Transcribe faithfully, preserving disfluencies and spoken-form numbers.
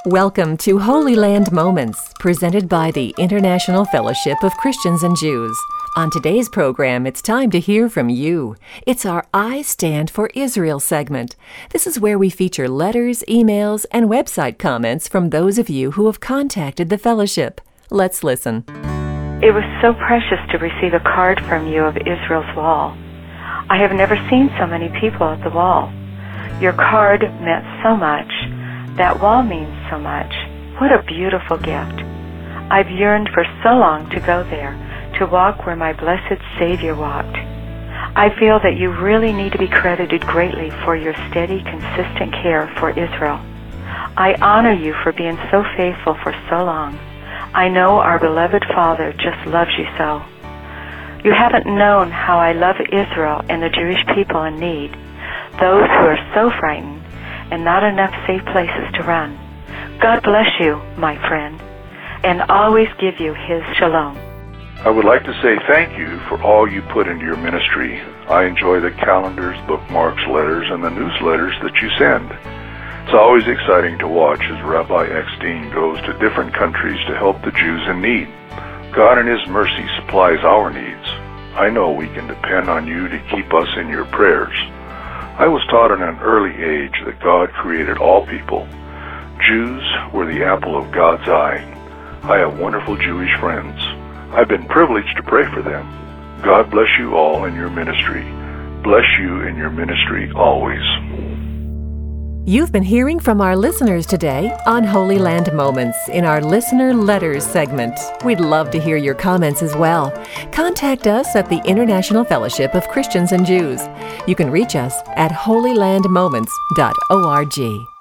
Welcome to Holy Land Moments, presented by the International Fellowship of Christians and Jews. On today's program, it's time to hear from you. It's our I Stand for Israel segment. This is where we feature letters, emails, and website comments from those of you who have contacted the fellowship. Let's listen. It was so precious to receive a card from you of Israel's wall. I have never seen so many people at the wall. Your card meant so much. That wall means so much. What a beautiful gift. I've yearned for so long to go there, to walk where my blessed Savior walked. I feel that you really need to be credited greatly for your steady, consistent care for Israel. I honor you for being so faithful for so long. I know our beloved Father just loves you so. You haven't known how I love Israel and the Jewish people in need, those who are so frightened and not enough safe places to run. God bless you, my friend, and always give you His shalom. I would like to say thank you for all you put into your ministry. I enjoy the calendars, bookmarks, letters, and the newsletters that you send. It's always exciting to watch as Rabbi Eckstein goes to different countries to help the Jews in need. God in His mercy supplies our needs. I know we can depend on you to keep us in your prayers. I was taught at an early age that God created all people. Jews were the apple of God's eye. I have wonderful Jewish friends. I've been privileged to pray for them. God bless you all in your ministry. Bless you in your ministry always. You've been hearing from our listeners today on Holy Land Moments in our Listener Letters segment. We'd love to hear your comments as well. Contact us at the International Fellowship of Christians and Jews. You can reach us at holy land moments dot org.